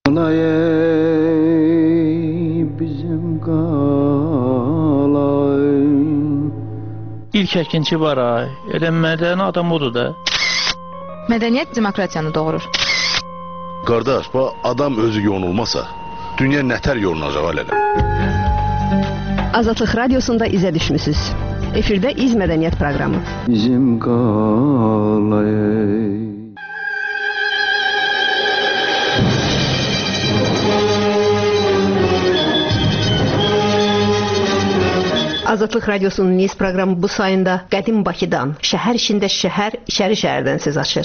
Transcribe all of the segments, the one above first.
Bizim qalay. İlk əkinçi var ay. Elə mədəni adam odur da. Mədəniyyət demokratiyanı doğurur. Qardaş, bu adam özü yonulmasa, dünya nətər yonulacaq alələ? Azadlıq Radiosunda izə düşmüsünüz. Efirdə İz Mədəniyyət proqramı. Bizim qalay. Azadlıq Radiosunun Niz proqramı bu sayında qədim Bakıdan, şəhər içində şəhər, içəri şəhərdən söz açır.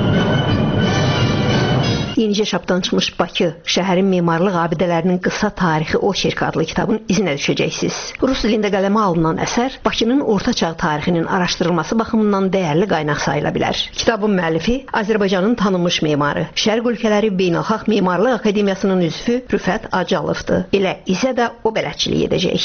İncə şapdan çıxmış Bakı, şəhərin memarlıq abidələrinin qısa tarixi Oçerk adlı kitabın izinə düşəcəksiniz. Rus dilində qələmə alınan əsər Bakının orta çağ tarixinin araşdırılması baxımından dəyərli qaynaq sayıla bilər. Kitabın müəllifi Azərbaycanın tanınmış memarı, Şərq ölkələri Beynəlxalq Memarlıq Akademiyasının üzvü Rüfət Acılovdur. Elə izə də o bələdçilik edəcək.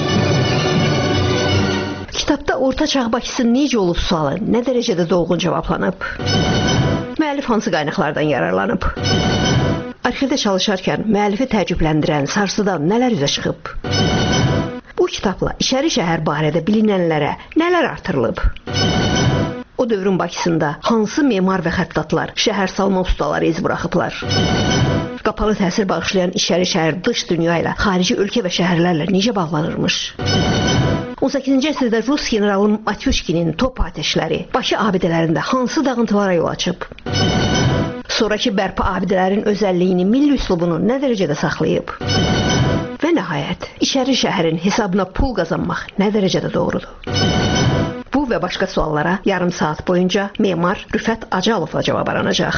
Kitabda orta çağ Bakısı necə olub sualı nə dərəcədə dolğun cavablanıb? Müəllif hansı qaynaqlardan yararlanıb? Arxivdə çalışarkən müəllifi təəccübləndirən, sarsıdan nələr üzə çıxıb? Bu kitabla içəri şəhər barədə bilinənlərə nələr artırılıb? O dövrün Bakısında hansı memar və xəttatlar, şəhər salma ustaları iz buraxıblar? Qapalı təsir bağışlayan içəri şəhər dış dünya ilə, xarici ölkə və şəhərlərlə necə bağlanırmış? 18-ci əsrdə Rus generalı Matyushkinin top atəşləri Bakı abidələrində hansı dağıntılara yol açıb? Sonrakı bərpa abidələrin özəlliyini, milli üslubunu nə dərəcədə saxlayıb? Və nəhayət, içəri şəhərin hesabına pul qazanmaq nə dərəcədə doğrudur? Bu və başqa suallara yarım saat boyunca memar Rüfət Acılovla cavab aranacaq.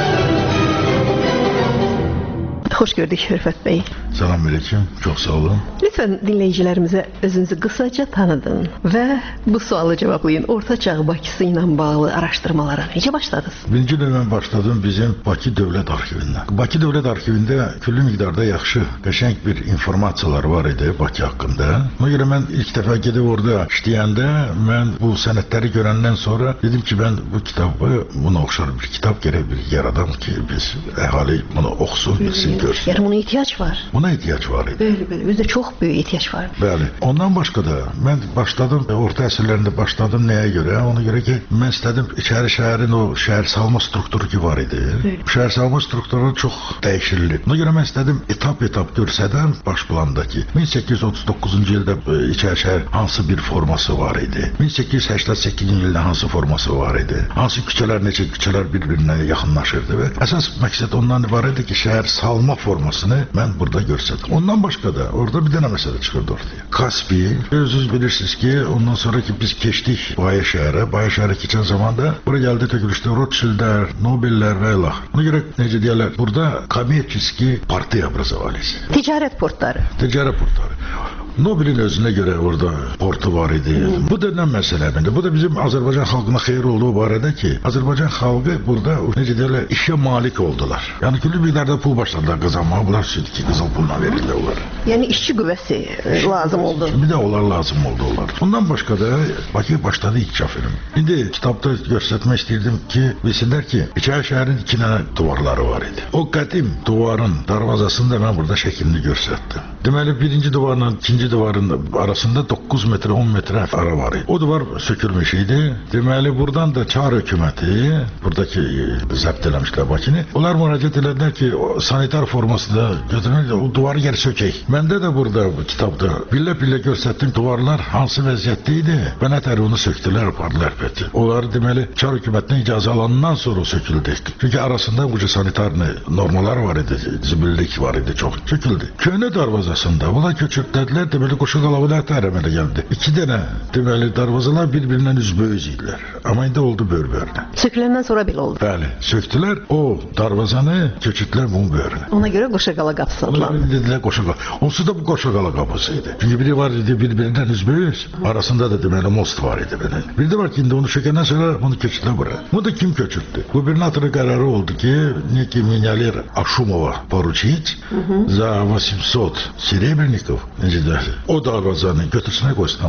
Xoş gördük Rüfət bəy. Selamünaleyküm, çox sağ olun. Lütfən dinləyicilərimizə özünüzü qısaca tanıdın və bu sualı cavablayın. Orta çağ Bakısı ilə bağlı araşdırmalara necə başladınız? Birinci növbə başladım bizim Bakı Dövlət Arxivindən. Bakı Dövlət Arxivində küllü miqdarda yaxşı, qəşəng bir informasiyalar var idi Bakı haqqında. Ona görə mən ilk dəfə gedib orada işləyəndə mən bu sənədləri görəndən sonra dedim ki, mən bu kitabı, buna oxşar bir kitab gərək bir yaradam ki, biz əhali bunu oxusun, bilsin, görsün. Yəni buna ehtiyac var. Buna ehtiyac var idi. Bəli, bizdə çox böyük ehtiyac var. Bəli. Ondan başqa da mən başladım, orta əsrlərində başladım nəyə görə? Ona görə ki, mən istədim içəri şəhərin o şəhər salma strukturu ki var idi. Şəhər salma strukturu çox dəyişildi. Ona görə mən istədim etap-etap görsədəm baş plandakı 1839-cu ildə içəri şəhər hansı bir forması var idi? 1888-ci ildə hansı forması var idi? Hansı küçələr, necə küçələr bir-birinə yaxınlaşırdı və əsas məqsəd ondan ibarət idi ki, şəhər salma formasını mən burada görsədim. Ondan başqa da orada bir dənə məsələ çıxırdı ortaya. Kaspi, özünüz bilirsiniz ki, ondan sonra ki biz keçdik Baya şəhərə. Baya şəhərə keçən zamanda bura gəldi tökülüşdə Rothschildlər, Nobellər və ilə. Ona görə necə deyərlər, burada kommersiya partiya образовались. Ticarət portları. Ticarət portları. Nobelin özünə görə orada portu var idi. Bu da nə məsələdir? Bu da bizim Azərbaycan xalqına xeyir olduğu barədə ki, Azərbaycan xalqı burada necə deyirlər, işə malik oldular. Yəni küllü miqdarda pul başladılar qazanmağa. Bunlar ki, qızıl pulla verirlər onlar. Yəni işçi qüvvəsi lazım oldu. Bir də onlar lazım oldu onlar. Ondan başqa da Bakı başladı inkişaf edir. İndi kitabda göstərmək istəyirdim ki, bilsinlər ki, içəri şəhərin iki dənə divarları var idi. O qədim divarın darvazasında mən burada şəklini göstərdim. Deməli, birinci divarla ikinci divarın arasında 9 metr, 10 metr ara var idi. O divar sökülmüş idi. Deməli, buradan da Çar hökuməti, buradakı zəbt eləmişlər Bakını. Onlar müraciət elədilər ki, sanitar formasında götürmək, o divarı geri sökək. Məndə də burada bu kitabda pillə-pillə göstərdim divarlar hansı vəziyyətdə idi və nətər onu söktülər, apardılar pəti. Onlar deməli Çar hökumətindən icazə alandan sonra söküldü. Çünki arasında bu sanitar normalar var idi, zibillik var idi, çox söküldü. Köhnə darvazasında bunlar köçürdülər, deməli qoşu qalabalar tərəmədə gəldi. İki dənə deməli darvazalar bir-birindən üzböz idilər. Amma indi oldu bör-börünə. Söküləndən sonra belə oldu. Bəli, söktülər, o darvazanı köçürdülər bunun börünə. Ona görə Qoşaqala qapısı adlandı. Dedilər Qoşaqala. Onsuz da bu Qoşaqala qapısı idi. Çünki biri var idi bir-birindən üzböz, arasında da deməli most var idi belə. Bir də var ki, indi onu sökəndən sonra bunu köçürdülər bura. Bunu da kim köçürdü? Gubernatorun qərarı oldu ki, neki menyalir Aşumova поручить за 800 серебряников, o darvazanı götürsünə qoysunlar bura.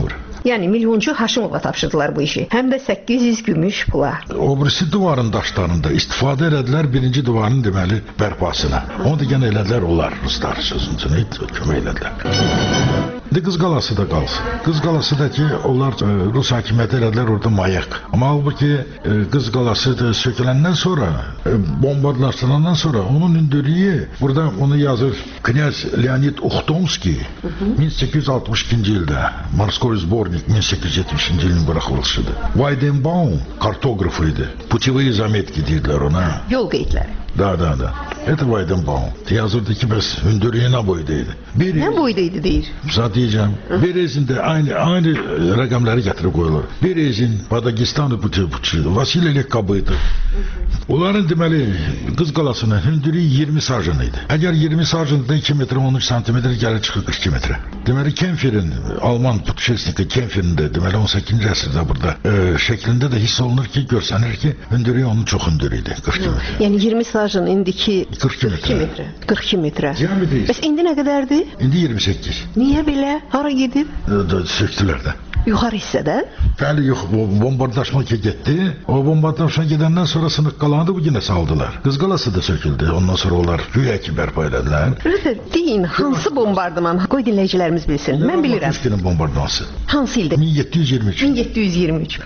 Yəni milyonçu Haşimova tapşırdılar bu işi. Həm də 800 gümüş pula. O birisi divarın daşlarında istifadə elədilər birinci divarın deməli bərpasına. Onu da yenə elədilər onlar ruslar sözüncünü kömək elədilər. Qız Qalası da qalsın. Qız Qalası da ki, onlar Rus hakimiyyəti elədilər orada mayak. Amma halbuki Qız Qalası da söküləndən sonra, bombardlaşdırandan sonra onun hündürlüyü, burada onu yazır Knyaz Leonid Uxtomski 1862-ci ildə Morskoy Zbornik 1870-ci ilin buraxılışıdır. Weidenbaum kartografı idi. Putevые заметки deyirlər ona. Yol qeydləri. Da. Это Weidenbaum. Yazırdı ki, bəs hündürlüyü nə boydaydı? Nə boydaydı deyir? Zat diyeceğim. Berezin de aynı rakamları getirip koyuyorlar. Berezin, Padagistan'ı puçuydu. Vasilyelik kabıydı. Onların demeli Qız Qalasının hündürlüyü 20 sarjınıydı. Eğer 20 sarjında 2 metre 13 santimetre gelir çıkır 42 metre. Demeli Kempfer'in, Alman putuşesniki Kempfer'in de demeli 18. əsrdə burada şeklinde de hiss olunur ki, görsenir ki hündürlüyü onun çok hündürlüydü. 42 metre. Yani 20 sarjın indiki 42 metre. 42 metre. Diametri. Bəs indi nə qədərdir? İndi 28. Niyə belə? Hara gedib? Söktülər də. Yuxarı hissədə? Bəli, yox, bombardlaşma getdi. O bombardlaşma gedəndən sonra sınıq qalandı, bu yenə saldılar. Qız Qalası da söküldü. Ondan sonra onlar güya ki bərpa elədilər. Rüfət, deyin, hansı bombardıman? Qoy dinləyicilərimiz bilsin. Mən bilirəm. Matyushkinin bombardımansı. Hansı ildə? 1723. 1723.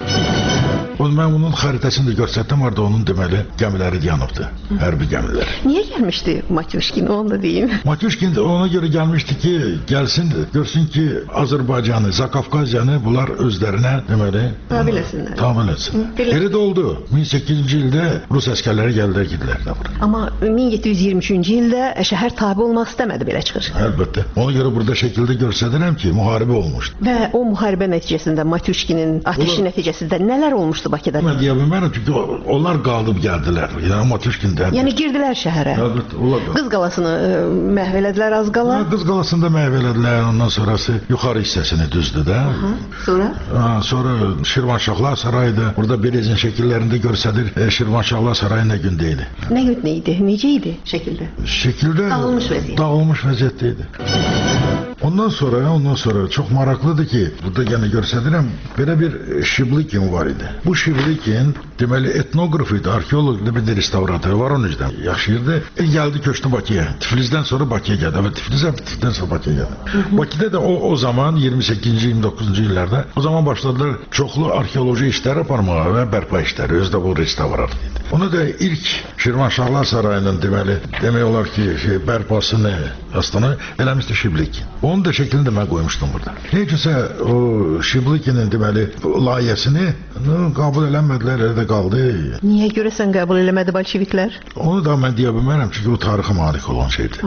Mən onun xəritəsini də göstərdim, orada onun deməli gəmiləri yanıbdı. Hərbi gəmilər. Niyə gəlmişdi Matyushkin? Onu da deyim. Matyushkin ona görə gəlmişdi ki, gəlsin, görsün ki, Azərbaycanı, Zakafkaziyanı bunlar özlərinə deməli tabe etsinlər. Tabe etsin. Elə də oldu. 1800-ci ildə Rus əsgərləri gəldilər, gidilər də bura. Amma 1723-cü ildə şəhər tabe olmaq istəmədi, belə çıxır. Əlbəttə. Ona görə burada şəkildə göstərirəm ki, müharibə olmuşdu. Və o müharibə nəticəsində Matyushkinin ateşi nəticəsində nələr olmuşdu Bakıda? Mən deyə bilmərəm, çünki onlar qalıb gəldilər. Yəni Matyushkin də. Yəni girdilər şəhərə. Əlbəttə, onlar da. Qız Qalasını məhv elədilər az qala. Qız Qalasını da məhv elədilər. Ondan sonrası yuxarı hissəsini düzdü də. Sonra? Sonra Şirvanşahlar sarayıda. Burada Berezin şəkillərində göstərir. Şirvanşahlar sarayı nə gündə idi? Nə gündə idi? Necə idi şəkildə? Şəkildə dağılmış vəziyyətdə idi. Ondan sonra çok maraqlıdır ki, burada yenə göstərirəm, belə bir Şiblikin var idi. Bu Şiblikin deməli etnoqraf idi, arxeoloq idi, bir də restavratör var onun üzdən yaşayırdı. Gəldi köçdü Bakıya. Tiflisdən sonra Bakıya gəldi. Və Tiflisdən sonra Bakıya gəldi. Bakıda da o zaman 28-ci 29-cu illərdə o zaman başladılar çoxlu arxeoloji işlər aparmağa və bərpa işləri. Özü də bu restavrat idi. Onu da ilk Şirvanşahlar sarayının demək olar ki, bərpasını aslında eləmişdi Şiblik. Onun da şeklini də mən qoymuşdum burada. Neycəsə o Şiblikinin deməli layihəsini qəbul eləmədilər, elə də qaldı. Niyə görəsən qəbul eləmədi bolşeviklər? Onu da mən deyə bilmərəm, çünki o tarixə malik olan şeydir.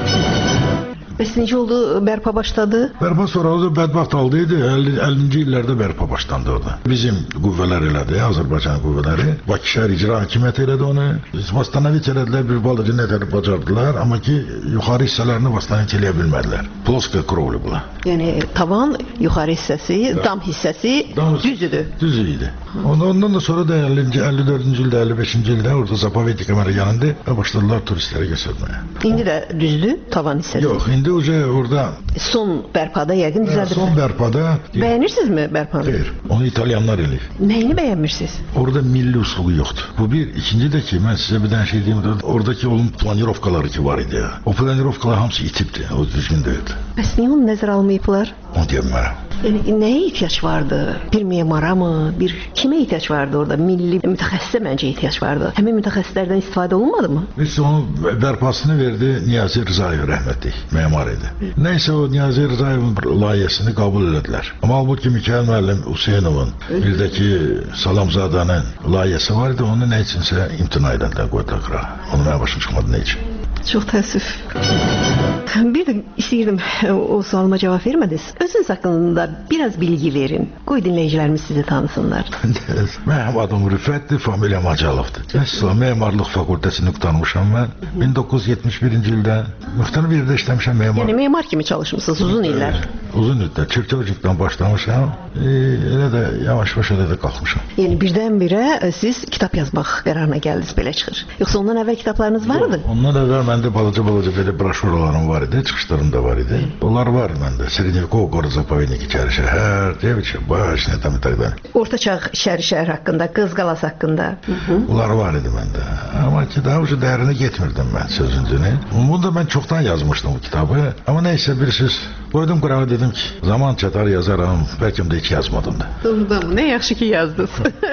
Bəs necə oldu? Bərpa başladı? Bərpa sonra o da bədbəxt aldıydı. 50-ci illərdə bərpa başlandı orada. Bizim qüvvələr elədi, Azərbaycan qüvvələri. Bakı şəhər icra hakimiyyəti elədi onu. Vastanovit elədilər, bir balıcı nətər bacardılar. Amma ki, yuxarı hissələrini vastanovit eləyə bilmədilər. Ploska krovli bula. Yəni, tavan, yuxarı hissəsi, dam hissəsi düzdür. Düz idi. Ondan da sonra da 54-cü ildə, 55-ci ildə orada Zapovednik kəməri yanında başladılar turistləri göstərməyə. İndi də düzdür, tavan hissəsi? Yox, indi orada son bərpada yəqin düzəldir. Son bərpada. Bəyənirsinizmi bərpanı? Xeyr, onu İtalyanlar eləyir. Nəyini bəyənmirsiniz? Orada milli usluğu yoxdur. Bu bir. İkinci də ki, mən sizə bir dənə şey deyim, oradakı onun planirovkaları ki var idi ya. O planirovkalar hamısı itibdir, o düzgün deyildi. Bəs niyə onu nəzərə almayıblar? Onu deyəm mənə. Yəni, nəyə ehtiyac vardı? Bir memara mı? Bir kimə ehtiyac vardı orada? Milli mütəxəssisə məncə ehtiyac vardı. Həmin mütəxəssislərdən istifadə olunmadı mı? Biz onun bərpasını verdi Niyazi Rızayev rəhmətli, memar idi. Nəysə o Niyazi Rızayevin layihəsini qəbul elədilər. Amma halbuki Mikail müəllim Hüseynovun, bir də ki Salamzadanın layihəsi var idi, onu nə üçünsə imtina edədilər, qoydular qırağa. Onu mənə başım çıxmadı nə üçün. Çox təəssüf. Bir də istəyirdim, o sualıma cavab vermədiniz. Özünüz haqqında biraz bilgi verin. Qoy dinləyicilərimiz sizi tanısınlar. Mənim adım Rüfətdir, familiyam Acalovdur. Əsla memarlıq fakültəsini qurtarmışam mən. 1971-ci ildə müxtəlif yerdə işləmişəm memar. Yəni memar kimi çalışmışsınız uzun illər. uzun müddət Çirkevcikdən başlamışam. Elə də yavaş-yavaş elə də qalxmışam. Yəni birdən-birə siz kitab yazmaq qərarına gəldiniz, belə çıxır. Yoxsa ondan əvvəl kitablarınız var idi? Ondan əvvəl məndə balaca belə broşuralarım var idi, çıxışlarım da var idi. Onlar var məndə. Srednyakovo город заповедник İçəri şəhər, девичья башня там и так далее. Orta çağ İçəri şəhər haqqında, Qız qalası haqqında. Bunlar var idi məndə. Amma ki daha ucu dərinə getmirdim mən sözüncünü. Bunu da mən çoxdan yazmışdım bu kitabı. Amma nəysə bir söz qoydum qırağa, dedim ki, zaman çatar yazaram. Bəlkə də heç yazmadım da. Doğrudan mı? Nə yaxşı ki yazdınız.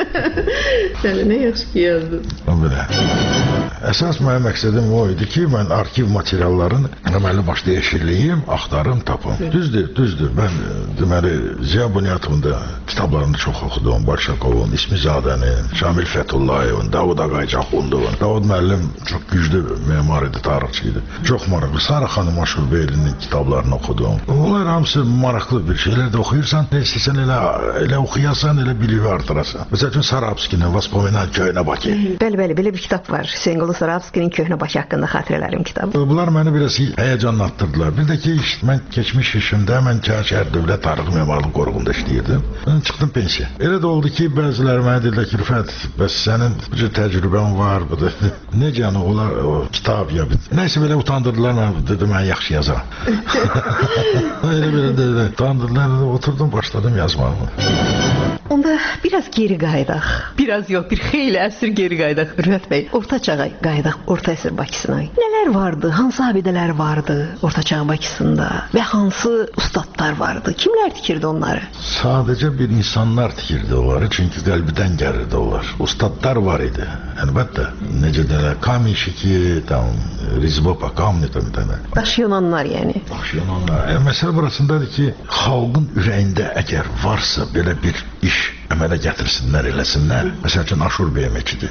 Sən nə yaxşı ki yazdınız. Belə. Əsas mənim məqsədim o idi ki, mən arxiv materiallarını deməli başda yeşirliyim, axtarım, tapım. Düzdür. Mən deməli Ziya Bunyatovun da kitablarını çox oxudum. Başakovun, İsmizadənin, Şamil Fətullayevin, Davud Ağaycaxundovun. Davud müəllim çox güclü memar idi, tarixçi idi. Çox maraqlı. Sara xanım Aşurbeylinin kitablarını oxudum. Onlar hamısı maraqlı bir şeylər də oxuyursan, sən elə oxuyasan, elə biliyi artırasan. Məsəl üçün Sarabskinin Vospominan Köhnə Bakı. Bəli, belə bir kitab var. Hüseynqulu Sarabskinin Köhnə Bakı haqqında xatirələrim kitabı. Bunlar məni biraz həyəcanlatdırdılar. Bir də ki, mən keçmiş işimdə mən Şəhər Dövlət Tarix Memarlıq Qoruğunda işləyirdim. Mən çıxdım pensiya. Elə də oldu ki, bəziləri mənə dedilər ki, Rüfət, bəs sənin bu cür təcrübən var, bu da necə yəni olar o kitab ya. Nəysə belə utandırdılar, mən dedim mən yaxşı yazaram. Elə belə utandırdılar, oturdum, başladım yazmağa. Onda biraz geri qayıdaq. Biraz yox, bir xeyli əsr geri qayıdaq. Rüfət bəy, orta çağa qayıdaq, orta əsr Bakısına. Nələr vardı, hansı abidələr vardı orta çağ Bakısında və hansı ustadlar vardı? Kimlər tikirdi onları? Sadəcə bir insanlar tikirdi onları, çünki qəlbidən gəlirdi onlar. Ustadlar var idi. Əlbəttə, necə deyirlər, Kamişiki, tam Rizbopa, Kamni tam. Daş Yunanlar yəni. Daş Yunanlar. Məsələ burasındadır ki, xalqın ürəyində əgər varsa belə bir iş əmələ gətirsinlər, eləsinlər. Məsəl üçün Aşurbeyə məscidi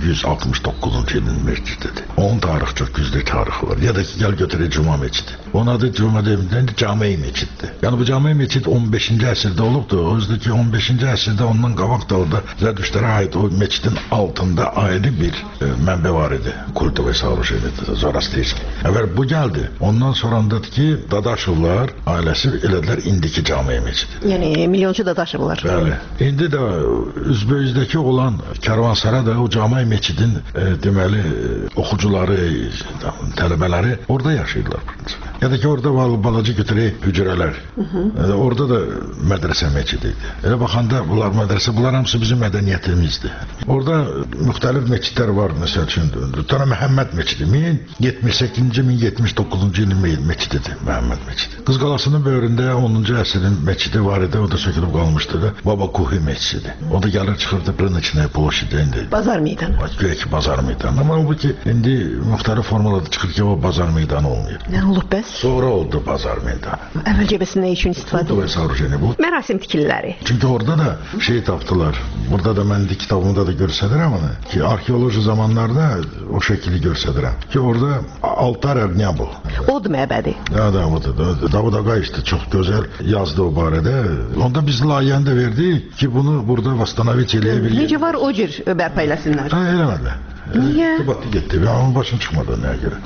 1169-cu ilin məscididir. Onun tarixi çox güclü tarixi var. Ya da ki, gəl götürək Cuma məscidi. Onun adı Cuma deyilən Cami məscididir. Yəni bu Cami məscid 15-ci əsrdə olubdu. Özdə ki 15-ci əsrdə ondan qabaq da orada Zərdüştlərə aid o məscidin altında ayrı bir mənbə var idi. Kultovoy сооружение, Zoroastriyski. Əvvəl bu gəldi. Ondan sonrandadır ki, Dadaşovlar ailəsi elədilər indiki Cami məscidi. Yəni milyonçu Dadaşovlar. Bəli. İndi də Üzbeyizdəki olan Karvansara da o Cami məscidin deməli oxucuları, tələbələri orada yaşayırlar. Ya da ki orada balaca götürək hücrələr. Orada da mədrəsə məscidi idi. Elə baxanda bunlar hamısı bizim mədəniyyətimizdir. Orada müxtəlif məscidlər var. Məsəl üçün Tana Məhəmməd məscidi 1078-ci 1079-cu ilin məscididir Məhəmməd məscidi. Qız qalasının böyründə 10-cu əsrin məscidi var idi. O da sökülüb qalmışdı da. Baba Kuhi məscidi. O da gəlir çıxırdı Brınıçnaya ploşidə indi. Bazar meydanı. Güya ki bazar meydanı. Amma bu ki indi müxtəlif formalarda çıxır ki o bazar meydanı olmuyor. Nə olub bəs? Sonra oldu bazar meydanı. Əvvəlcə bəs nə üçün istifadə olundu? Soorujeniya bu. Mərasim tikililəri. Çünki orada da şey tapdılar. Burada da mən kitabımda da göstərirəm onu. Ki arxeoloji zamanlarda o şəkili göstərirəm. Ki orada altar əvniya bu. Od məbədi. Ya da budur. Davud Ağay işte çox gözəl yazdı o barədə. Onda biz layihəni də verdik ki bunu burada vastanavit eləyə bilərik. Necə var o cür bərpa eləsinlər? Ha, eləmədilər. Niyə? Batı getdi. Onun başını çıxmadı nəyə görə.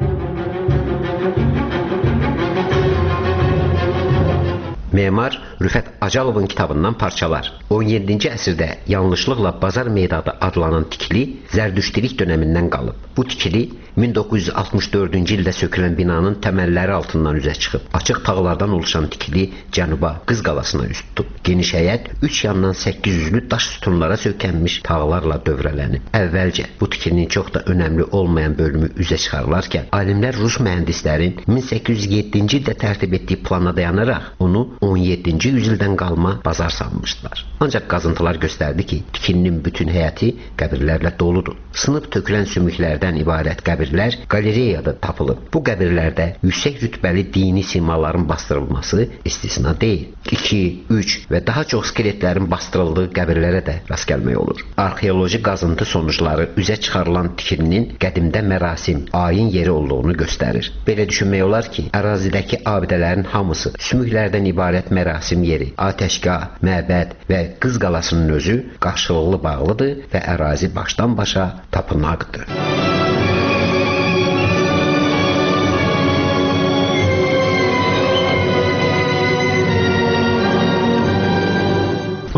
Memar Rüfət Acalovun kitabından parçalar. 17-ci əsrdə yanlışlıqla Bazar meydanı adlanan tikili Zərdüştilik dönəmindən qalıb. Bu tikili 1964-cü ildə sökülən binanın təməlləri altından üzə çıxıb. Açıq tağlardan oluşan tikili cənuba Qız qalasına üst tutub. Geniş həyət 3 yandan 800-lü daş sütunlara sökənmiş tağlarla dövrələnib. Əvvəlcə bu tikilinin çox da önəmli olmayan bölümü üzə çıxarılarkən, alimlər Rus mühəndislərin 1807-ci ildə tərtib etdiyi plana dayanaraq onu 17-ci yüzildən qalma bazar sanmışdılar. Ancaq qazıntılar göstərdi ki, tikilinin bütün həyəti qəbirlərlə doludur. Sınıb tökülən sümüklərdən ibarət qəbirlər qalereyada tapılıb. Bu qəbirlərdə yüksək rütbəli dini simaların bastırılması istisna deyil. 2, 3 və daha çox skeletlərin bastırıldığı qəbirlərə də rast gəlmək olur. Arxeoloji qazıntı sonuçları üzə çıxarılan tikilinin qədimdə mərasim, ayin yeri olduğunu göstərir. Belə düşünmək olar ki, ərazidəki abidələrin hamısı sümüklərdən ibarət mərasim yeri, atəşgah, məbəd və Qız qalasının özü qarşılıqlı bağlıdır və ərazi başdan başa tapınaqdır.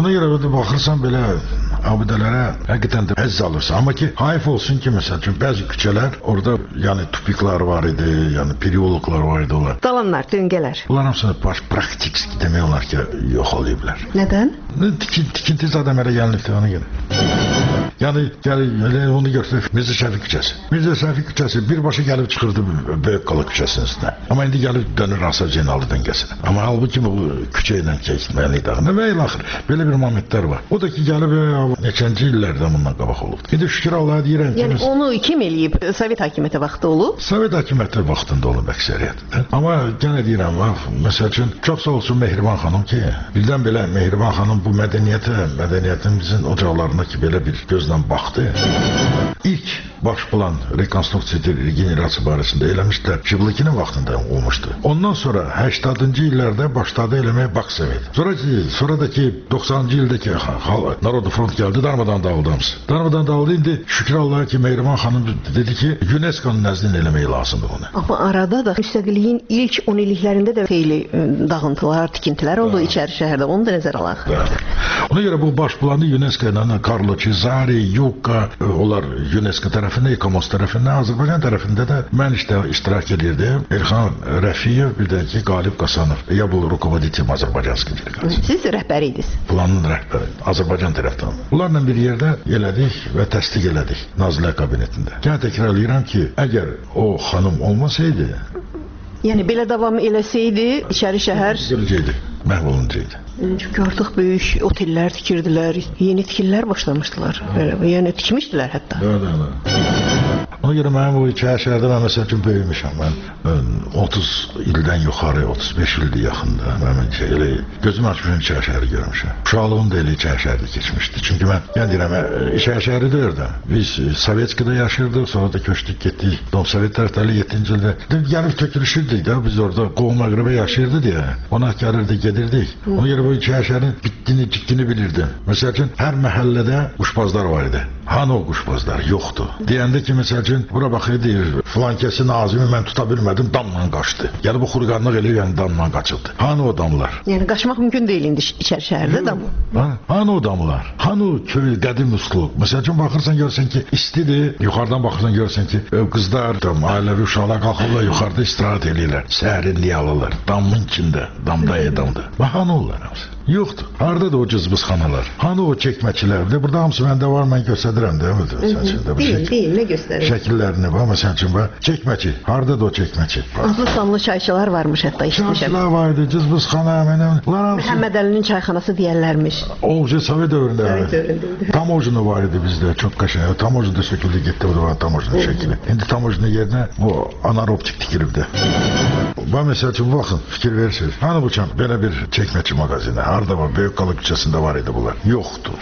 Ona görə də baxırsan belə abidələrə həqiqətən də həzz alırsan. Amma ki, hayf olsun ki, məsəl üçün bəzi küçələr orada yəni tupiklar var idi, yəni periologlar var idi onlar. Dalanlar, döngələr. Bunlar hamısını praktik demək olar ki, yox olayıblar. Nədən? Tikinti zaten elə gəlmişdi ona görə. Yəni elə onu götürək Mirzə Şəfiq küçəsi. Mirzə Şəfiq küçəsi birbaşa gəlib çıxırdı Böyük Qala küçəsinin üstünə. Amma indi gəlib dönür Asaf Zeynallı döngəsinə. Amma halbuki bu küçə ilə keçməli idi. Nə və ilə axır belə bir momentlər var. O da ki gəlib neçənci illərdə bundan qabaq olub. İndi şükür Allah'a deyirəm ki, yəni onu kim eləyib? Sovet hakimiyyəti vaxtı olub? Sovet hakimiyyəti vaxtında olub əksəriyyətində. Amma yenə deyirəm, məsəl üçün çox sağ olsun Mehriban xanım ki, birdən belə Mehriban xanım bu mədəniyyətimizin ocaqlarına ki belə bir gözlə baxdı. İlk baş plan rekonstruksiya regenerasiya barəsində eləmişdilər. Şıblıkinin vaxtında olmuşdu. Ondan sonra 80-cı illərdə başladı eləməyə Baksovet. Sonradakı 90-cı ildəki Narodu Front gəldi, darmadan dağıldı hamısı. Darmadan dağıldı, indi şükür Allah'a ki Mehriban xanım dedi ki UNESCO-nun nəzdində eləmək lazımdır bunu. Amma arada da müstəqilliyin ilk 10 illiklərində də xeyli dağıntılar, tikintilər oldu içəri şəhərdə. Onu da nəzərə alaq. Ona görə bu baş planı UNESCO ilə Carlo Cesari, Yucca, onlar UNESCO tərəfində, ECOMOS tərəfində, Azərbaycan tərəfində də mən iştirak edirdim. Elxan Rəfiyev, bir də ki Qalib Qasanov. Ya bu rukovodитель Azərbaycanski delegasiya. Siz rəhbəri idiniz. Planın rəhbəri, Azərbaycan tərəfdən. Bunlarla bir yerdə elədik və təsdiq elədik Nazirlər Kabinetində. Yenə təkrarlayıram ki, əgər o xanım olmasaydı, yəni belə davam eləsəydi, içəri şəhər məhv olunacaqdı. Çünki artıq böyük otellər tikirdilər, yeni tikililər başlamışdılar. Yəni tikmişdilər hətta. Ona görə mənim bu şəhərdə mən məsəl üçün böyümüşəm. Mən 30 ildən yuxarı, 35 ildir yaxında. Mən elə gözüm açmışım şəhəri görmüşəm. Uşaqlığım da elə şəhərdə keçmişdi. Çünki mən deyirəm, şəhəri də orada. Biz Sovetskida yaşırdıq, sonra da köçdük, getdik. Sovet tərəfləri 7-ci ildə gəlib tökülüşürdük də, biz orada qohum-əqrəbə yaşayırdı deyə. Ona gəlirdik, gedirdik. Ona görə bu şəhərin bitdiyini, cikdiyini bilirdim. Məsəl üçün hər məhəllədə quşbazlar var idi. Hanı o quşbazlar? Yoxdur. Deyəndə ki, məsəl üçün, bura baxır, deyir, filan kəsi Nazimi mən tuta bilmədim, damla qaçdı. Yəni bu xurqanlıq eləyir, yəni damla qaçıldı. Hanı o damlar? Yəni qaçmaq mümkün deyil indi içəri şəhərdə damla. Hanı o damlar? Hanı o köy, qədim üslub? Məsəl üçün, baxırsan, görsən ki, istidir. Yuxarıdan baxırsan, görsən ki, qızlar, ailəvi uşaqlar qalxırlar, yuxarıda istirahət eləyirlər. Səhərinliyi alırlar. Damın içində, damda edamda. Hanı onlar hamısı? Yoxdur. Harada da o cızbızxanalar? Hanı o çəkməkçilər? Burada hamısı məndə var, mən göstədirəm də. Deyil, nə göstərir? Şəkillərini var, məsəl üçün var. Çəkməçi. Harada da o çəkməçi? Adlı sanlı çayçılar varmış hətta, işitmişəm. Çayçılar var idi, cızbızxana, Məhəmməd Əlinin çayxanası deyərlərmiş. O, Sovet dövründə. Tamojnu var idi bizdə, çox qəşəng. Tamojnu da söküldü, getdi, o da var Tamojnu şəkili. İndi Tamojnu yerinə bu anaeroptik tikilib də. Bax, məsəl üçün, baxın, fikir verirsiniz. Hanı bu belə bir çəkməçi mağazini? Harada var? Böyük Qala küçəsində var idi bunlar. Yoxdur.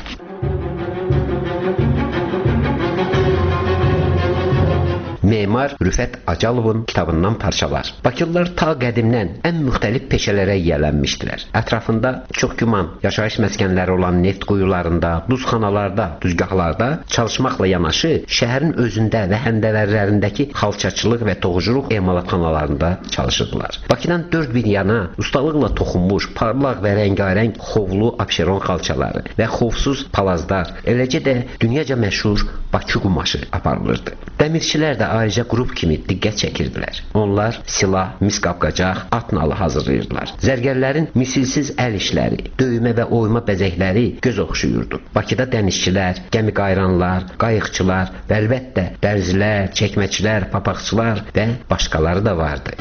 Memar Rüfət Acalovun kitabından parçalar. Bakılılar ta qədimdən ən müxtəlif peşələrə yiyələnmişdilər. Ətrafında çox güman yaşayış məskənləri olan neft quyularında, duzxanalarda, düzgahlarda çalışmaqla yanaşı, şəhərin özündə və həndəvərlərindəki xalçaçılıq və toxuculuq emalatxanalarında çalışırdılar. Bakıdan 4 bir yana ustalıqla toxunmuş, parlaq və rəngarəng xovlu abşeron xalçaları və xovsuz palazlar, eləcə də dünyaca məşhur Bakı qumaşı aparılırdı. Dəmirçilər də ayrıca qrup kimi diqqət çəkirdilər. Onlar silah, mis qapqacaq, at nalı hazırlayırdılar. Zərgərlərin misilsiz əl işləri, döymə və oyma bəzəkləri göz oxşuyurdu. Bakıda dənizçilər, gəmi qayranlar, qayıqçılar və əlbəttə dərzilər, çəkməçilər, papaqçılar və başqaları da vardı.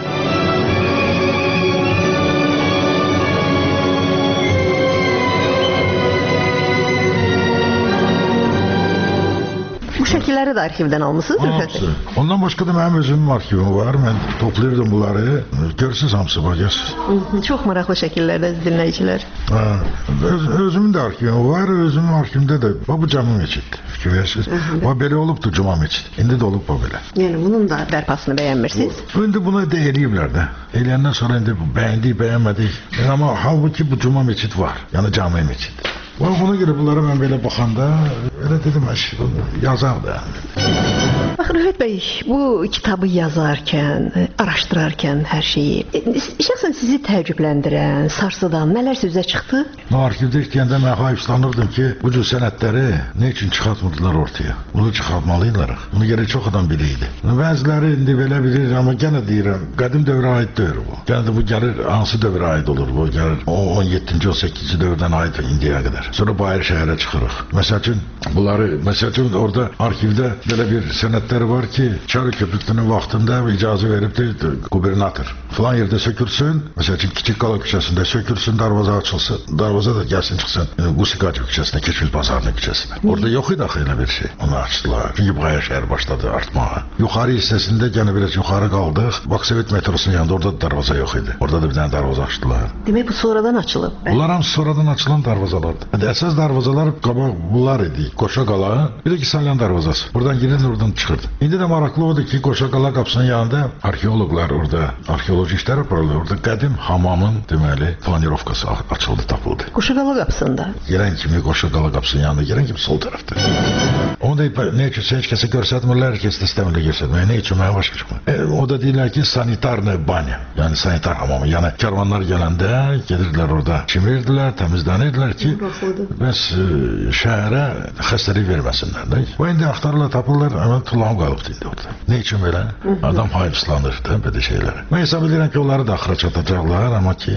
Bu şəkilləri də arxivdən almısınız, Rüfət? Ondan başqa da mənim özümün arxivim var. Mən toplayırdım bunları. Görürsünüz hamısı, baxıyorsunuz. Çox maraqlı şəkillərdə dinləyicilər. Özümün də arxivim var. Özümün arxivimdə də bu cami meçid. Fikir verirsiniz. Belə olubdur cuma meçid. İndi də olub bu belə. Yəni bunun da bərpasını bəyənmirsiniz? İndi bunu da eləyiblər də. Eləyəndən sonra indi bəyəndik, bəyənmədik. Amma halbuki bu cuma meçid var. Yəni cami meçid. Ona görə bunlara mən belə baxanda elə dedim, yazar da. Baxın Rüfət bəy, bu kitabı yazarkən, araşdırarkən hər şeyi, şəxsən sizi təəccübləndirən, sarsıdan nələr sözə çıxdı? Arxivdə işləyəndə mən hayıflanırdım ki, bu cür sənədləri nə üçün çıxartmırdılar ortaya? Bunu çıxartmalıydılar. Bunu görə çox adam bilirdi. Bəziləri indi belə bilir, amma yenə deyirəm, qədim dövrə aid deyil bu. Yenə də bu gəlir, hansı dövrə aid olur? Bu gəlir 17-ci, 18-ci dövrdən aid indiyə qədər. Sonra Bayır şəhərə çıxırıq. Məsəl üçün orada arxivdə belə bir sənədlər var ki, Çarı köprüsünün vaxtında icazə veribdir qubernator. Falan yerdə sökürsün, məsəl üçün Kiçik Qala küçəsində sökürsün, darvaza açılsın. Darvaza da gəlsin çıxsın Qusiqacı küçəsinə, Keçmiş Bazarının küçəsinə. Orada yox idi axı elə bir şey. Onu açdılar. Çünki Bayır şəhər başladı artmağa. Yuxarı hissəsində gənə biraz yuxarı qaldıq. Baksovet metrosunun yanında orada da darvaza yox idi. Orada da bir dənə darvaza açdılar. Demək bu sonradan açılıb. Bunlar hamısı sonradan açılan darvazalardır. Əsas darvazalar qabaq bunlar idi. Qoşaqala, bir də ki Salyan darvazası. Buradan girir, oradan çıxırdı. İndi də maraqlı odur ki, Qoşaqala qapısının yanında arxeoloqlar orada arxeoloji işlər aparırlar. Orada qədim hamamın deməli planirovkası açıldı, tapıldı. Qoşaqala qapısında. Gələn kimi Qoşaqala qapısının yanında, gələn kimi sol tərəfdə. Onu da nə üçün heç kəsə göstərmirlər, heç də istəmirlər göstərməyə. Nə üçün mənə başa çıxmır. O da deyirlər ki, sanitarna banya, yəni sanitar hamamı. Yəni karvanlar gələndə gedirdilər orada, çimirdilər, təmizlənirdilər ki, bəs şəhərə xəstəlik verməsinlər də. O indi axtarırlar, tapırlar, amma tullanıb qalıbdı indi orada. Nə üçün belə? Adam hayıfslanır da belə şeylərə. Mən hesab edirəm ki, onları da axıra çatacaqlar, amma ki...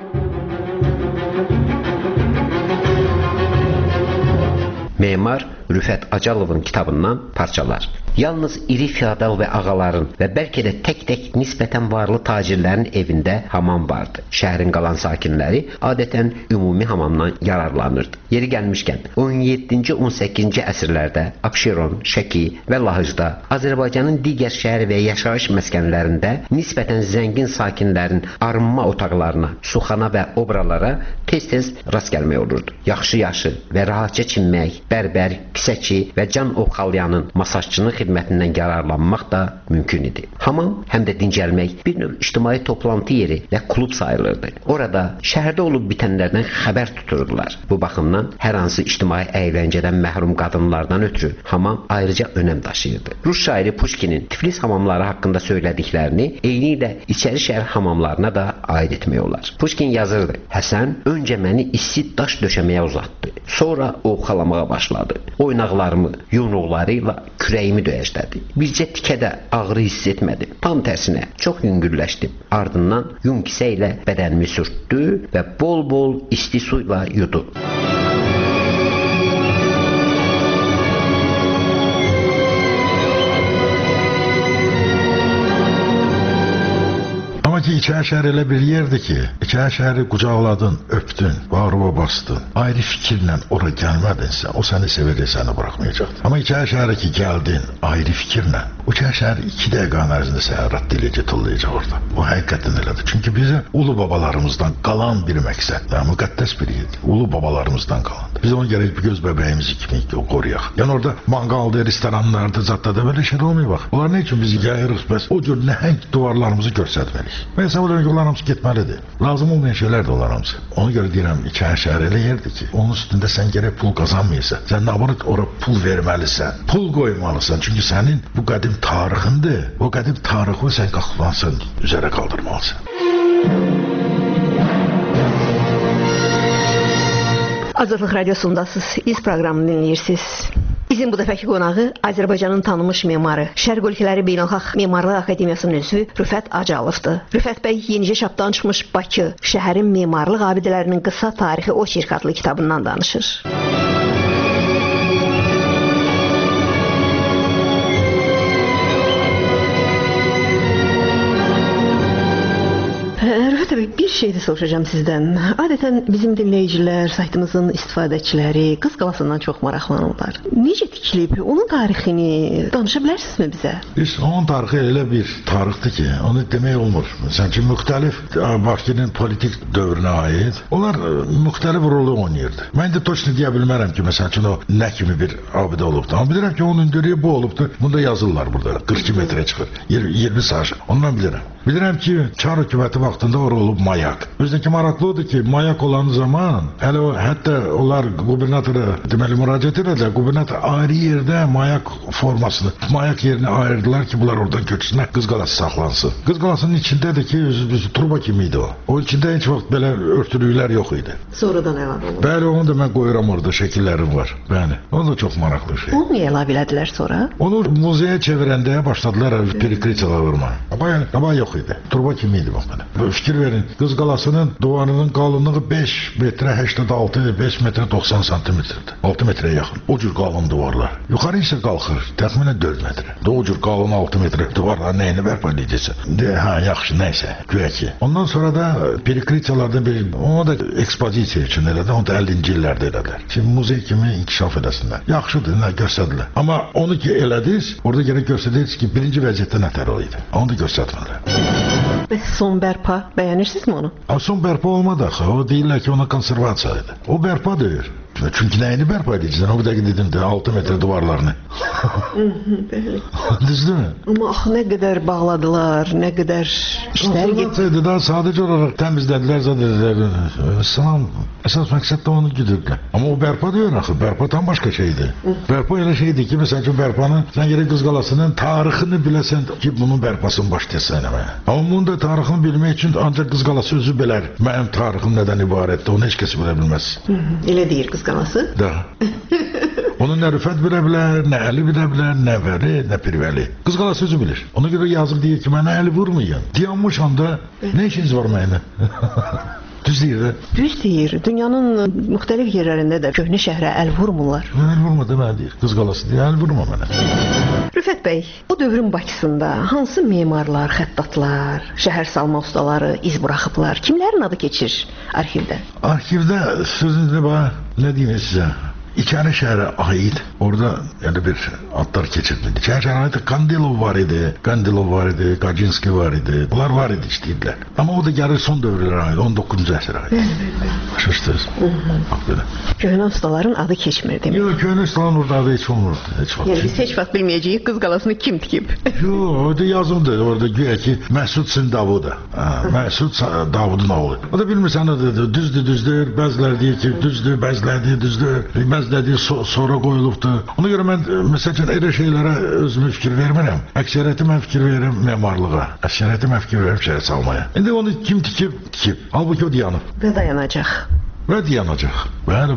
Memar Rüfət Acalovun kitabından parçalar. Yalnız iri feodal və ağaların və bəlkə də tək-tək nisbətən varlı tacirlərin evində hamam vardı. Şəhərin qalan sakinləri adətən ümumi hamamdan yararlanırdı. Yeri gəlmişkən, 17-ci, 18-ci əsrlərdə Abşeron, Şəki və Lahıcda, Azərbaycanın digər şəhər və yaşayış məskənlərində nisbətən zəngin sakinlərin arınma otaqlarına, suxana və obralara tez-tez rast gəlmək olurdu. Yaxşı-yaxşı və rahatca çinmək, bərbər, kisəçi və can ovxalayanın, masajçının xidmətindən yararlanmaq da mümkün idi. Hamam həm də dincəlmək, bir növ ictimai toplantı yeri və klub sayılırdı. Orada şəhərdə olub bitənlərdən xəbər tuturdular. Bu baxımdan hər hansı ictimai əyləncədən məhrum qadınlardan ötürü hamam ayrıca önəm daşıyırdı. Rus şairi Pushkinin Tiflis hamamları haqqında söylədiklərini eyni ilə içəri şəhər hamamlarına da aid etmək olar. Pushkin yazırdı: Həsən öncə məni isti daş döşəməyə uzatdı. Sonra ovxalamağa başladı. Oynaqlarımı, yumruqlarıyla kürəyimi döyəclədi. Bircə tikədə ağrı hiss etmədim. Tam tərsinə çox yüngülləşdim. Ardından yun kisə ilə bədənimi sürtdü və bol-bol isti suyla yudu. İçəri şəhər elə bir yerdir ki, İçəri şəhəri qucaqladın, öpdün, bağrıma bastın, ayrı fikirlə ora gəlmədinsə, o səni sevəcək, səni buraxmayacaqdır. Amma İçəri şəhərə ki, gəldin, ayrı fikirlə, o İçəri şəhəri 2 dəqiqənin ərzində səhərat diləcə tullayacaq orada. O həqiqətən elədir. Çünki bizə ulu babalarımızdan qalan bir məqsəd, və müqəddəs bir yerdir. Ulu babalarımızdan qalandır. Biz onu gərək bir göz bəbəyimizi kimi qoruyaq. Yəni orada manqalda, restoranlarda, zadda belə şey olmuyor bax. Onlar nə üçün bizi gəlirik, bəs o cür nəhəng duvarlarımızı göstərməliyik. Mən hesab edirəm ki, onlar hamısı getməlidir. Lazım olmayan şeylər də onlar hamısı. Ona görə deyirəm, İçəri şəhər elə yerdir ki, onun üstündə sən gərək pul qazanmayırsan. Sən nabarət ora pul verməlisən, pul qoymalısan. Çünki sənin bu qədim tarixindir. O qədim tarixi sən qalxılansın, üzərə qaldırmalısan. Azadlıq Radiosundasınız, İz proqramını dinləyirsiniz. Bizim bu dəfəki qonağı Azərbaycanın tanınmış memarı, Şərq ölkələri Beynəlxalq Memarlıq Akademiyasının üzvü Rüfət Acalovdur. Rüfət bəy yenicə çapdan çıxmış Bakı, şəhərin memarlıq abidələrinin qısa tarixi oçerk adlı kitabından danışır. Rüfət bəy, bir şey də soruşacağım sizdən. Adətən bizim dinləyicilər, saytımızın istifadəçiləri Qız Qalasından çox maraqlanırlar. Necə tikilib? Onun tarixini danışa bilərsinizmi bizə? Onun tarixi elə bir tarixdir ki, onu demək olmur. Məsələn ki, müxtəlif Bakının politik dövrünə aid, onlar müxtəlif rolu oynayırdı. Mən də точно deyə bilmərəm ki, məsələn ki, o nə kimi bir abidə olubdu. Amma bilirəm ki, onun hündürlüyü bu olubdu. Bunu da yazırlar burada. 42 metrə çıxır. 20 saat. Ondan bilirəm. Bilirəm ki, Çar hökuməti vaxtında orada olub mayak. Özdəki maraqlı odur ki, mayak olan zaman hətta onlar qubernatora deməli müraciət edədilər. Qubernator ayrı yerdə mayak formasını, mayak yerini ayırdılar ki, bunlar oradan köçsünlər, Qız Qalası saxlansın. Qız Qalasının içindədir ki, özü turba kimi idi o. O içində heç vaxt belə örtülüklər yox idi. Sonradan əlavə olundu. Bəli, onu da mən qoyuram orada, şəkillərim var. Bəli, o da çox maraqlı şey. Onu niyə əlavə elədilər sonra? Onu muzeyə çevirəndə başladılar perikritiyalar vurmağa. Qabaq yox idi. Turba kimi idi bax belə. Fikir verin, Qız Qalasının divarının qalınlığı 5 metrə 86, 5 metrə 90 santimetrdir. 6 metrəyə yaxın. O cür qalın divarlar. Yuxarı isə qalxır, təxminən 4 metrə. O cür qalın 6 metrə divarlar nəyini bərpa edəcəksən? Yaxşı, nəysə, güya ki. Ondan sonra da perikritiyalarda onu da ekspozisiya üçün elədi, onu da 50-ci illərdə elədilər. Şimdi muzey kimi inkişaf edəsinlər. Yaxşıdır, göstərdilər. Amma onu ki elədiniz, orada gərək göstərdiniz ki, birinci vəziyyətdə nətər o idi. Onu da göstərmədilər. Bəs son bərpa bəyənirsinizmi onu? Son bərpa olmadı axı. O deyirlər ki, ona konservasiya idi. O bərpa deyir. Çünki nəyini bərpa edəcəksən? O bir dəqiq dedim də 6 metrə divarlarını. Bəli. Düzdürmü? Amma axı nə qədər bağladılar, nə qədər işlər getdi. Daha sadəcə olaraq təmizlədilər, zadədilər. Salam, əsas məqsəd də onu güdürdülər. Amma o bərpa deyir axı. Bərpa tam başqa şeydir. Bərpa elə şeydir ki, məsəl üçün bərpanın, sən yerə Qız Qalasının tarixini biləsən ki, bunun bərpasını başlayasan eləməyə. Amma bunun da tarixini bilmək üçün ancaq Qız Qalası özü bilər. Mənim tarixim nədən ibarətdir, onu heç kəs bilə bilməz. Elə deyir Qız Qalası? Da. Onun nə Rüfət bilə bilər, nə Əli bilə bilər, nə Vəli, nə Pirvəli. Qız Qalası özü bilir. Ona görə yazıq deyir ki, mənə əli vurmayın. Dayanmış anda nə işiniz var mənə? Düz deyir də. Düz deyir. Dünyanın müxtəlif yerlərində də köhnə şəhrə əl vurmurlar. Əl vurma demə deyir. Qız Qalası deyir, əl vurma mənə. Rüfət bəy, o dövrün Bakısında hansı memarlar, xəttatlar, şəhər salma ustaları iz buraxıblar? Kimlərin adı keçir arxivdə? Arxivdə sözünüzdə bax, nə deyim sizə? İçəri şəhərə aid orada yəni bir adlar keçirildi. İçəri şəhərə aid Kandilov var idi, Kaczynski var idi. Bunlar var idi işləyirlər. Amma o da gəlir son dövrlərə aid, 19-cu əsrə aid. Başa-düşdünüz? Bax belə. Köhnə ustaların adı keçmir demək. Yox, köhnə ustaların orada adı heç olmurdu. Yəni biz heç vaxt bilməyəcəyik Qız Qalasını kim tikib. Yox, orada yazıldı. Orada güya ki Məsud Sindavuda. Məsud Davudun oğlu. O da bilmirsən düzdür. Bəziləri deyir ki, düzdür, bəziləri deyir düzdür. Bəziləri sonra qoyulubdur. Ona görə mən məsələn elə şeylərə özümü fikir vermirəm. Əksəriyyəti mən fikir verirəm memarlığa. Əksəriyyəti mən fikir verirəm şəhər salmaya. İndi onu kim tikib? Halbuki o dayanıb. Və dayanacaq. Və dayanacaq. Bəli.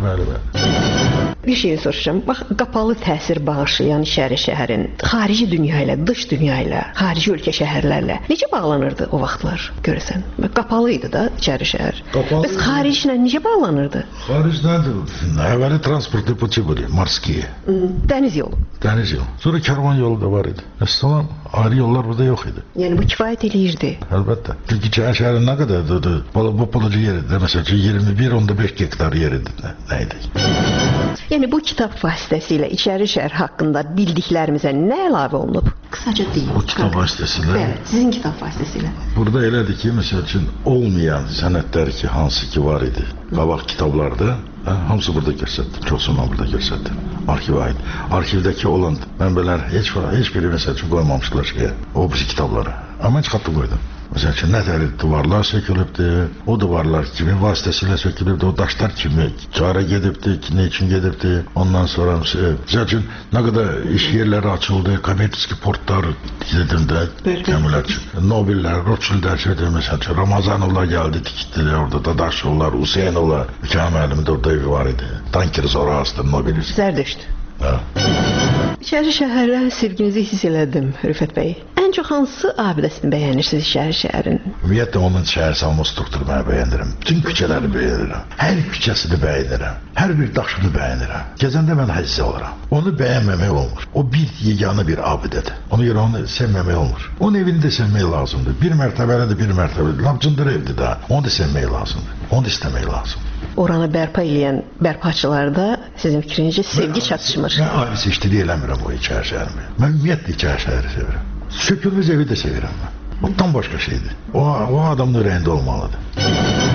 Bir şey soruşacağım. Bax, qapalı təsir bağışlayan İçəri şəhərin xarici dünya ilə, dış dünya ilə, xarici ölkə şəhərlərlə necə bağlanırdı o vaxtlar görəsən? Qapalı idi da İçəri şəhər. Bəs xariclə necə bağlanırdı? Xariclə əvvəli transportlu puçi были, морские. Dəniz yolu. Dəniz yolu. Sonra karvan yolu da var idi. Əssalam, ayrı yollar burada yox idi. Yəni bu kifayət eləyirdi. Əlbəttə. Çünki İçəri şəhərin nə qədərdir? Bu pulucu yeridir. Məsələn 21-15 hektar yeridir. Nə idi? Yəni bu kitab vasitəsilə İçəri şəhər haqqında bildiklərimizə nə əlavə olunub? Qısaca deyin. Bu kitab vasitəsilə? Bəli, sizin kitab vasitəsilə. Burada elədir ki, məsəl üçün olmayan sənədlər ki, hansı ki var idi qabaq kitablarda, hamısı burada göstərdim. Çoxsunu burada göstərdim. Arxivə aid. Arxivdəki olan mənbələr heç biri məsəl üçün qoymamışdılar şeyə, o birisi kitablara. Amma mən çıxartdım qoydum. Məsəl üçün, nətər divarlar sökülübdür, o divarlar kimi vasitəsilə sökülübdür, o daşlar kimi çara gedibdir, nə üçün gedibdir, ondan sonra məsəl üçün, nə qədər iş yerləri açıldı, kommersiya portlar dedim də, gəmilər üçün, Nobellər, Rothschildlər, məsəl üçün, Ramazanovlar gəldi, tikitdilər orada, Dadaşovlar, Hüseynovlar, Kamil əlimdə orada evi var idi, Tanker Zorastır, Nobelist. Zərdüşt. Hə. İçəri şəhərlə sevginizi hiss elədim, Rüfət bəy. Ən çox hansı abidəsini bəyənirsiniz İçəri şəhərin? Ümumiyyətlə onun şəhər salma strukturu mən bəyənirəm. Bütün küçələri bəyənirəm. Hər küçəsini bəyənirəm. Hər bir daşını bəyənirəm. Gəzəndə mən həzz alıram. Onu bəyənməmək olmur. O bir yeganə bir abidədir. Ona görə onu sevməmək olmur. Onun evini də sevmək lazımdır. Bir mərtəbəli də bir mərtəbəli. Lapcındır evdir də. Onu da sevmək lazımdır. Onu da istəmək lazımdır. Oranı bərpa edən bərpaçılarda sizin fikrincə sevgi çatışmır. Mən ayrı seçdiliyi eləmirəm o İçəri şəhərimi. Mən ümumiyyətlə İçəri şəhəri sevirəm. Sökülmüş evi də sevirəm mən. O tam başqa şeydir. O adamın ürəyində olmalıdır.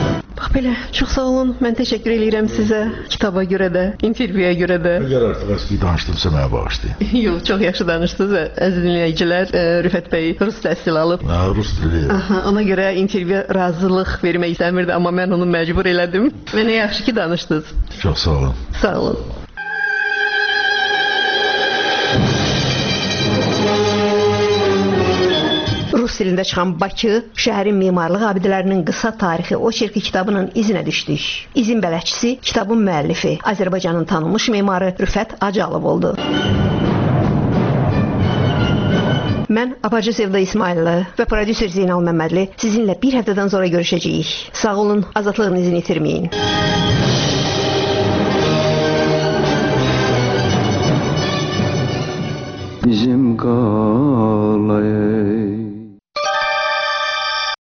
Belə, çox sağ olun. Mən təşəkkür edirəm sizə. Kitaba görə də, intervyuya görə də. Əgər artıq əski danışdımsa mənə bağışlayın. Yox, çox yaxşı danışdınız. Əziz dinləyicilər, Rüfət bəy rus təhsil alıb. Rus dili. Aha, ona görə intervyu razılıq vermək istəmirdi, amma mən onu məcbur elədim. Və nə yaxşı ki danışdınız. Çox sağ olun. Sağ olun. Rus dilində çıxan Bakı, şəhərin memarlıq abidələrinin qısa tarixi oçerki kitabının izinə düşdük. İzin bələdçisi, kitabın müəllifi, Azərbaycanın tanınmış memarı Rüfət Acalov oldu. Mən Apacı Sevda İsmailli və prodüser Zeynal Məmmədli sizinlə bir həftədən sonra görüşəcəyik. Sağ olun, azadlığınızı itirməyin. Bizim qalay